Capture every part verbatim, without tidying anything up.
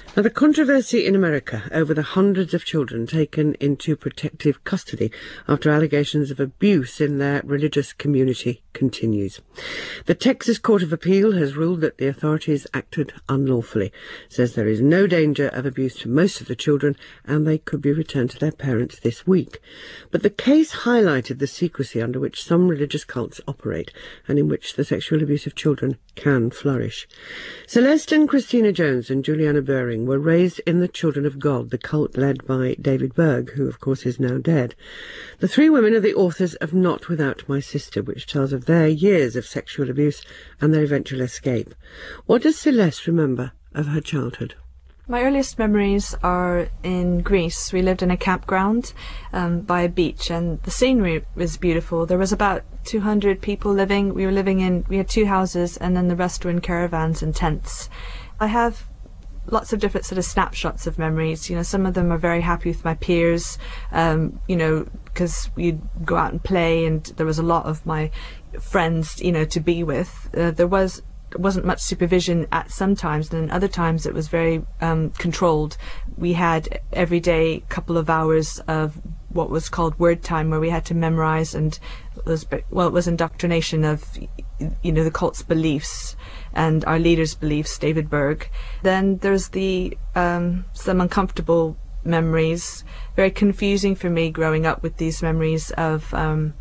Now, the controversy in America over the hundreds of children taken into protective custody after allegations of abuse in their religious community continues. The Texas Court of Appeal has ruled that the authorities acted unlawfully, says there is no danger of abuse to most of the children and they could be returned to their parents this week. But the case highlighted the secrecy under which some religious cults operate and in which the sexual abuse of children can flourish. Celeste and Christina Jones and Juliana Böhring were raised in the Children of God, the cult led by David Berg, who of course is now dead. The three women are the authors of Not Without My Sister, which tells of their years of sexual abuse and their eventual escape. What does Celeste remember of her childhood? My earliest memories are in Greece. We lived in a campground um, by a beach, and the scenery was beautiful. There was about two hundred people living. We were living in, we had two houses, and then the rest were in caravans and tents. I have lots of different sort of snapshots of memories. You know, some of them are very happy with my peers, um, you know, because we'd go out and play, and there was a lot of my friends, you know, to be with. Uh, there was wasn't much supervision at some times, and then other times it was very um, controlled. We had every day couple of hours of what was called word time, where we had to memorize, and it was, well, it was indoctrination of, you know, the cult's beliefs and our leader's beliefs, David Berg. Then there's the um, some uncomfortable memories, very confusing for me growing up with these memories of um,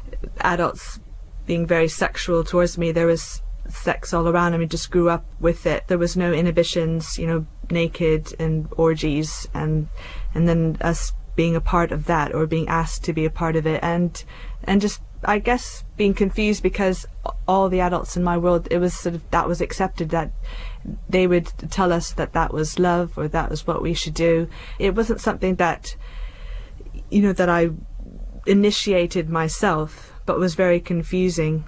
adults being very sexual towards me. There was sex all around, and we just grew up with it. There was no inhibitions, you know, naked and orgies, and and then us being a part of that, or being asked to be a part of it, and and just, I guess, being confused because all the adults in my world, it was sort of, that was accepted, that they would tell us that that was love, or that was what we should do. It wasn't something that, you know, that I initiated myself, but was very confusing.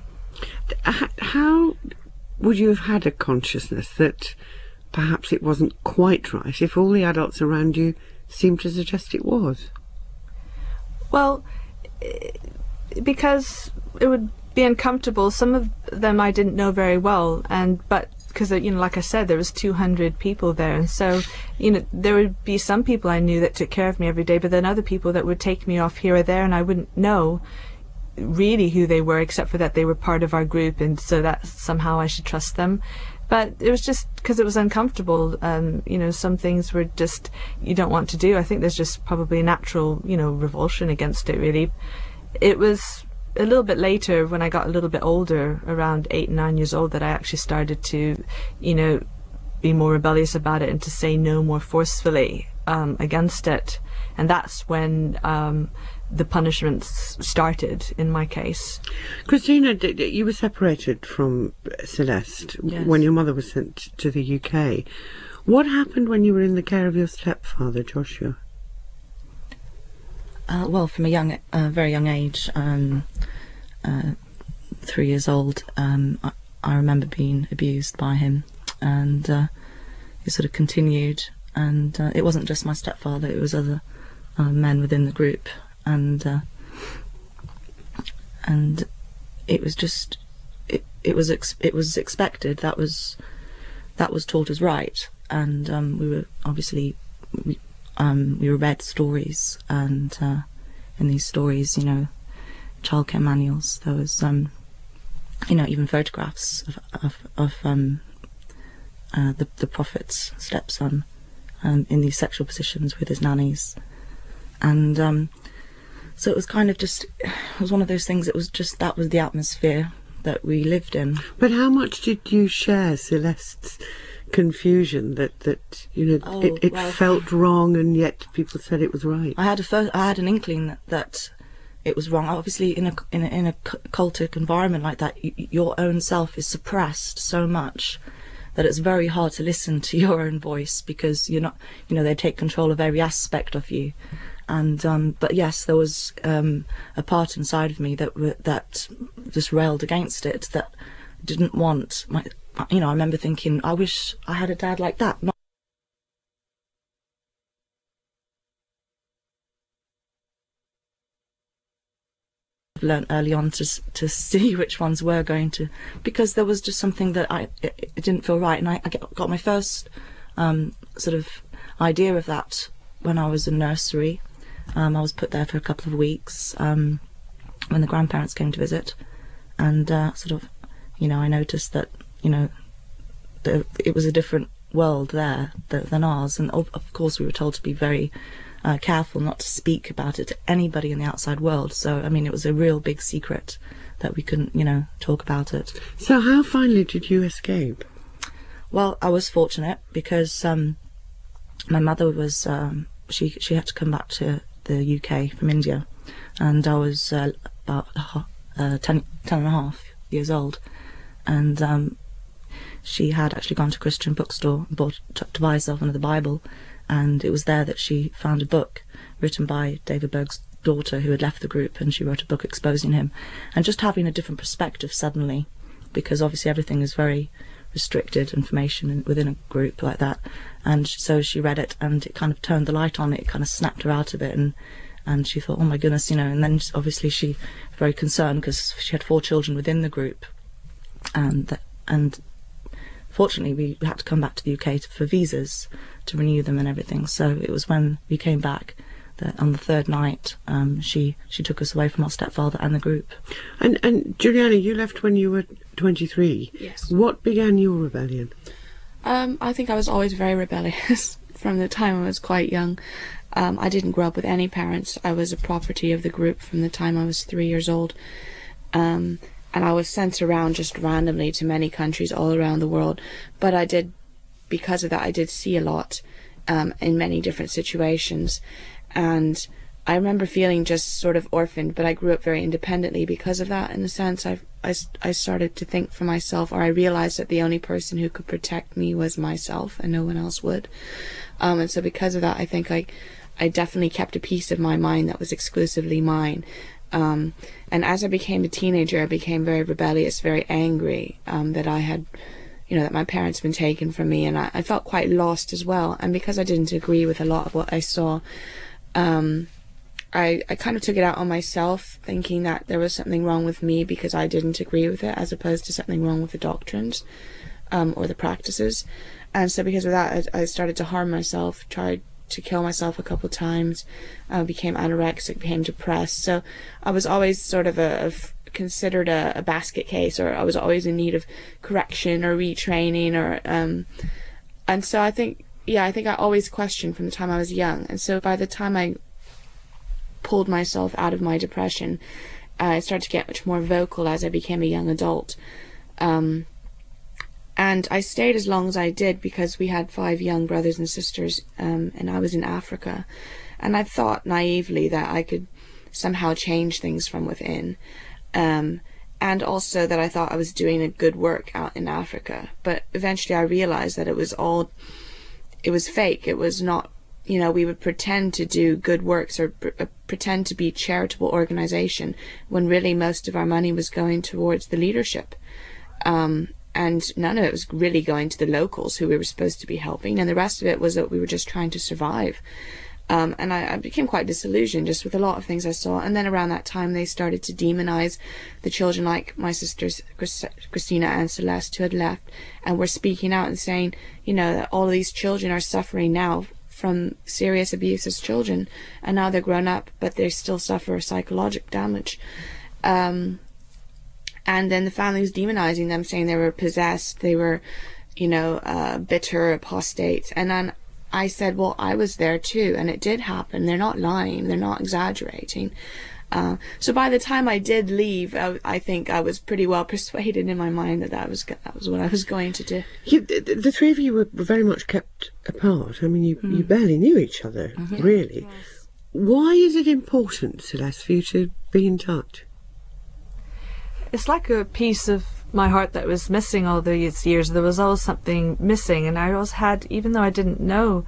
How would you have had a consciousness that perhaps it wasn't quite right if all the adults around you seemed to suggest it was? Well, because it would be uncomfortable. Some of them I didn't know very well, and but because, you know, like I said, there was two hundred people there, and so, you know, there would be some people I knew that took care of me every day, but then other people that would take me off here or there, and I wouldn't know really who they were, except for that they were part of our group, and so that somehow I should trust them. But it was just because it was uncomfortable. Um, you know, some things were just, you don't want to do. I think there's just probably a natural, you know, revulsion against it, really. It was a little bit later, when I got a little bit older, around eight, nine years old, that I actually started to, you know, be more rebellious about it and to say no more forcefully um, against it. And that's when um, the punishments started in my case. Christina, you were separated from Celeste. Yes. When your mother was sent to the U K. What happened when you were in the care of your stepfather, Joshua? Uh, well, from a young, uh, very young age, um, uh, three years old, um, I, I remember being abused by him, and uh, it sort of continued. And uh, it wasn't just my stepfather; it was other uh, men within the group, and uh, and it was just, it, it was ex it was expected. That was that was taught as right, and um, we were obviously. We, Um, we were read stories, and uh, in these stories, you know, childcare manuals, there was, um, you know, even photographs of, of, of um, uh, the, the prophet's stepson um, in these sexual positions with his nannies. And um, so it was kind of just, it was one of those things, it was just, that was the atmosphere that we lived in. But how much did you share Celeste's confusion that that you know oh, it, it well, felt wrong, and yet people said it was right? I had a first, I had an inkling that, that it was wrong. Obviously, in a in a, in a cultic environment like that, y your own self is suppressed so much that it's very hard to listen to your own voice, because you're not, you know, they take control of every aspect of you. And um, but yes, there was um, a part inside of me that that just railed against it, that didn't want my. You know, I remember thinking, I wish I had a dad like that. Not learned early on to to see which ones were going to, because there was just something that I it, it didn't feel right, and I, I got my first um, sort of idea of that when I was in nursery. Um, I was put there for a couple of weeks um, when the grandparents came to visit, and uh, sort of, you know, I noticed that, you know, the, it was a different world there th than ours, and of, of course we were told to be very uh, careful not to speak about it to anybody in the outside world. So, I mean, it was a real big secret that we couldn't, you know, talk about it. So how finally did you escape? Well, I was fortunate because um, my mother was, um, she, she had to come back to the U K from India, and I was uh, about uh, ten, ten and a half years old, and um, she had actually gone to a Christian bookstore and bought, to, to buy herself another Bible, and it was there that she found a book written by David Berg's daughter, who had left the group, and she wrote a book exposing him, and just having a different perspective suddenly, because obviously everything is very restricted information in, within a group like that, and so she read it, and it kind of turned the light on. It kind of snapped her out of it, and and she thought, oh my goodness, you know, and then obviously she very concerned because she had four children within the group, and and fortunately we had to come back to the U K to, for visas to renew them and everything. So it was when we came back that on the third night um, she she took us away from our stepfather and the group. And and Juliana, you left when you were twenty-three. Yes. What began your rebellion? Um, I think I was always very rebellious from the time I was quite young. Um, I didn't grow up with any parents. I was a property of the group from the time I was three years old. Um, and I was sent around just randomly to many countries all around the world. But I did, because of that, I did see a lot um, in many different situations. And I remember feeling just sort of orphaned, but I grew up very independently because of that. In a sense, I, I, I started to think for myself, or I realized that the only person who could protect me was myself and no one else would. Um, and so because of that, I think I, I definitely kept a piece of my mind that was exclusively mine. Um, and as I became a teenager, I became very rebellious, very angry um, that I had, you know, that my parents had been taken from me, and I, I felt quite lost as well. And because I didn't agree with a lot of what I saw, um, I, I kind of took it out on myself, thinking that there was something wrong with me because I didn't agree with it, as opposed to something wrong with the doctrines um, or the practices. And so because of that, I, I started to harm myself, tried to kill myself a couple of times, uh, became anorexic, became depressed. So I was always sort of a, of considered a, a basket case, or I was always in need of correction or retraining, or um, and so I think, yeah, I think I always questioned from the time I was young. And so by the time I pulled myself out of my depression, uh, I started to get much more vocal as I became a young adult. Um, And I stayed as long as I did because we had five young brothers and sisters, um, and I was in Africa. And I thought naively that I could somehow change things from within. Um, and also that I thought I was doing a good work out in Africa. But eventually I realized that it was all, it was fake. It was not, you know, we would pretend to do good works or pr pretend to be a charitable organization when really most of our money was going towards the leadership. Um, And none of it was really going to the locals who we were supposed to be helping, and the rest of it was that we were just trying to survive. Um, and I, I became quite disillusioned just with a lot of things I saw. And then around that time, they started to demonize the children, like my sisters Chris, Christina and Celeste, who had left, and were speaking out and saying, you know, that all of these children are suffering now from serious abuse as children, and now they're grown up, but they still suffer psychological damage. Um, And then the family was demonizing them, saying they were possessed, they were, you know, uh, bitter apostates. And then I said, well, I was there too, and it did happen. They're not lying, they're not exaggerating. Uh, so by the time I did leave, I, I think I was pretty well persuaded in my mind that that was, that was what I was going to do. You, the, the three of you were very much kept apart. I mean, you, mm. you barely knew each other, mm-hmm. really. Yes. Why is it important, Celeste, for you to be in touch? It's like a piece of my heart that was missing all these years. There was always something missing, and I always had, even though I didn't know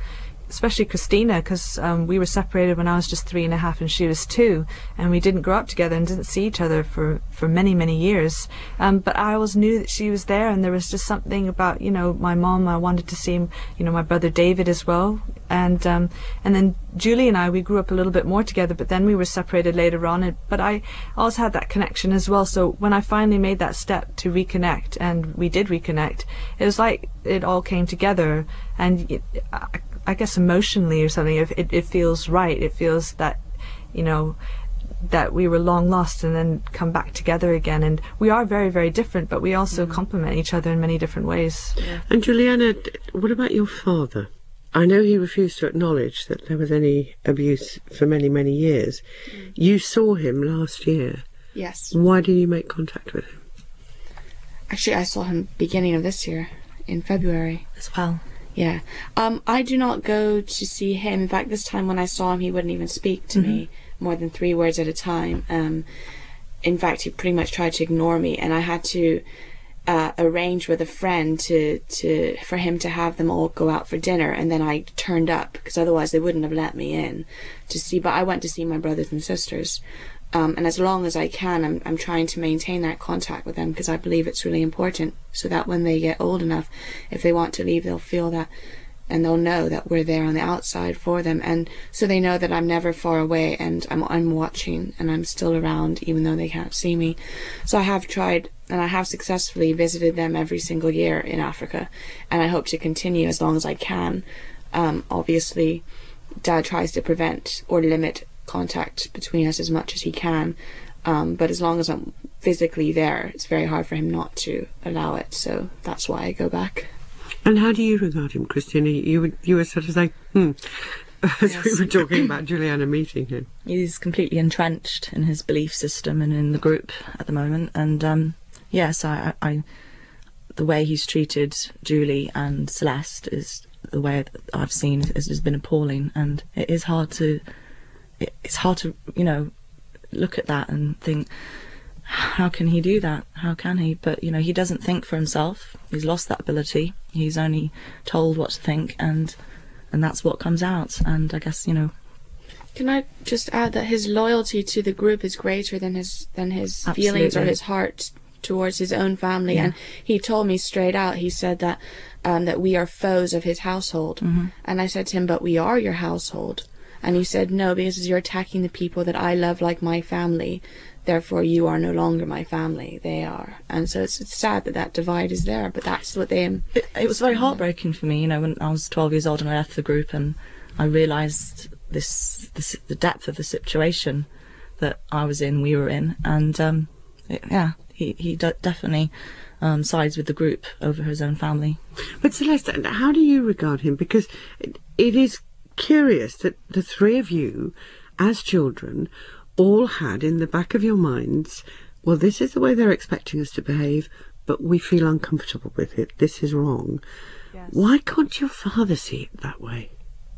especially Christina, because um, we were separated when I was just three and a half and she was two, and we didn't grow up together and didn't see each other for, for many, many years. Um, but I always knew that she was there, and there was just something about, you know, my mom. I wanted to see, you know, my brother David as well. And um, and then Julie and I, we grew up a little bit more together, but then we were separated later on. And, but I always had that connection as well. So when I finally made that step to reconnect, and we did reconnect, it was like it all came together. And it, I, I guess emotionally or something, it, it, it feels right. It feels that, you know, that we were long lost and then come back together again. And we are very, very different, but we also mm. complement each other in many different ways. Yeah. And Juliana, what about your father? I know he refused to acknowledge that there was any abuse for many, many years. Mm. You saw him last year. Yes. Why did you make contact with him? Actually, I saw him beginning of this year, in February. As well. Yeah. Um, I do not go to see him. In fact, this time when I saw him, he wouldn't even speak to mm-hmm. me more than three words at a time. Um, in fact, he pretty much tried to ignore me, and I had to uh, arrange with a friend to, to for him to have them all go out for dinner, and then I turned up, because otherwise they wouldn't have let me in to see. But I went to see my brothers and sisters. Um, and as long as I can, I'm, I'm trying to maintain that contact with them, because I believe it's really important, so that when they get old enough, if they want to leave, they'll feel that, and they'll know that we're there on the outside for them, and so they know that I'm never far away, and I'm, I'm watching, and I'm still around, even though they can't see me. So I have tried, and I have successfully visited them every single year in Africa, and I hope to continue as long as I can. Um, obviously, Dad tries to prevent or limit contact between us as much as he can, um, but as long as I'm physically there, it's very hard for him not to allow it, so that's why I go back. And how do you regard him, Christina? You were, you were sort of like, hmm, as Yes. we were talking about Juliana meeting him. He's completely entrenched in his belief system and in the group at the moment, and um, yes, I, I, the way he's treated Julie and Celeste is the way that I've seen has, has been appalling, and it is hard to it's hard to, you know, look at that and think, how can he do that? How can he? But, you know, he doesn't think for himself. He's lost that ability. He's only told what to think, and and that's what comes out. And I guess, you know... Can I just add that his loyalty to the group is greater than his than his Absolutely. feelings or his heart towards his own family. Yeah. And he told me straight out, he said that um, that we are foes of his household. Mm-hmm. And I said to him, but we are your household. And he said, no, because you're attacking the people that I love like my family. Therefore, you are no longer my family. They are. And so it's, it's sad that that divide is there, but that's what they... Um, it, it was very heartbreaking for me, you know, when I was twelve years old and I left the group, and I realised this, this, the depth of the situation that I was in, we were in. And, um, it, yeah, he, he d definitely um, sides with the group over his own family. But Celeste, how do you regard him? Because it, it is curious that the three of you, as children, all had in the back of your minds, well, this is the way they're expecting us to behave, but we feel uncomfortable with it. This is wrong. Yes. Why can't your father see it that way?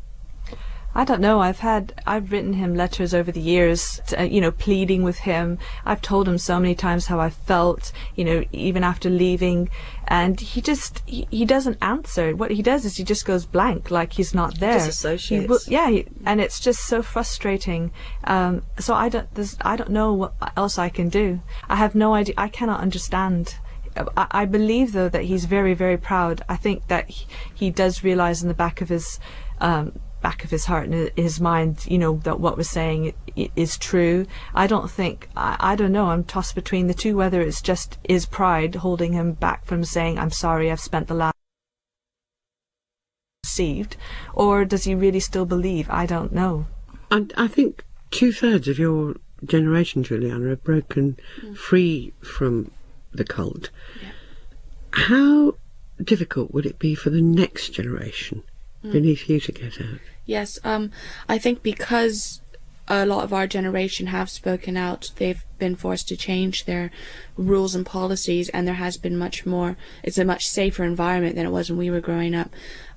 I don't know. I've had, I've written him letters over the years, to, uh, you know, pleading with him. I've told him so many times how I felt, you know, even after leaving, and he just, he, he doesn't answer. What he does is he just goes blank, like he's not there. Disassociates. He, yeah, he, and it's just so frustrating. Um, so I don't, there's, I don't know what else I can do. I have no idea. I cannot understand. I, I believe, though, that he's very, very proud. I think that he, he does realise in the back of his, um, back of his heart and his mind, you know, that what we're saying is true. I don't think, I, I don't know, I'm tossed between the two, whether it's just his pride holding him back from saying, I'm sorry, I've spent the last deceived, or does he really still believe? I don't know. And I think two-thirds of your generation, Juliana, have broken mm. free from the cult. Yeah. How difficult would it be for the next generation mm. beneath you to get out? Yes, um, I think because a lot of our generation have spoken out, they've been forced to change their rules and policies, and there has been much more, it's a much safer environment than it was when we were growing up.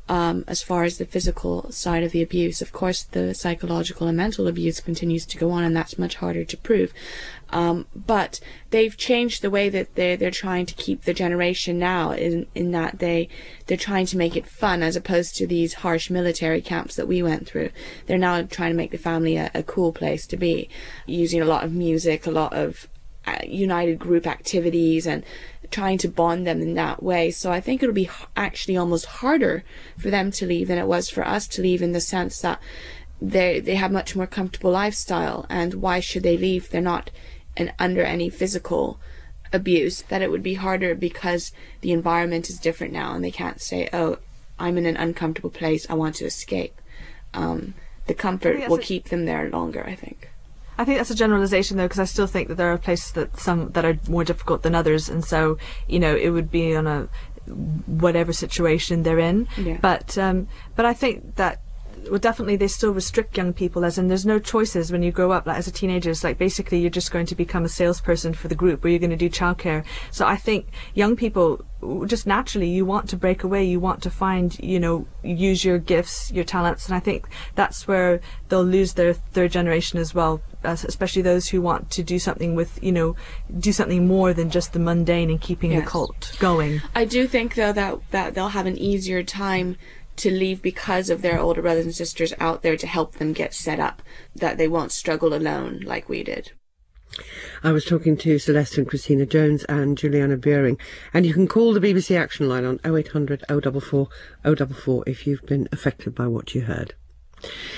um, as far as the physical side of the abuse. Of course, the psychological and mental abuse continues to go on, and that's much harder to prove. Um, but they've changed the way that they're, they're trying to keep the generation now, in, in that they, they're trying to make it fun, as opposed to these harsh military camps that we went through. They're now trying to make the family a, a cool place to be, using a lot of music, a lot of uh, united group activities, and trying to bond them in that way. So I think it'll be actually almost harder for them to leave than it was for us to leave, in the sense that they they have much more comfortable lifestyle, and why should they leave? They're not in, under any physical abuse. That it would be harder because the environment is different now, and they can't say, oh, I'm in an uncomfortable place, I want to escape. Um, the comfort will keep them there longer, I think. I think that's a generalization, though, because I still think that there are places that some that are more difficult than others, and so, you know, it would be on a whatever situation they're in. Yeah. But um, but I think that, well, definitely they still restrict young people, as in there's no choices when you grow up. Like as a teenager, it's like basically you're just going to become a salesperson for the group, or you're going to do childcare. So I think young people, just naturally, you want to break away, you want to find, you know, use your gifts, your talents, and I think that's where they'll lose their third generation as well, especially those who want to do something with, you know, do something more than just the mundane and keeping Yes. the cult going. I do think, though, that, that they'll have an easier time to leave because of their older brothers and sisters out there to help them get set up, that they won't struggle alone like we did. I was talking to Celeste and Christina Jones and Juliana Buehring, and you can call the B B C Action Line on oh eight hundred oh four four oh four four if you've been affected by what you heard.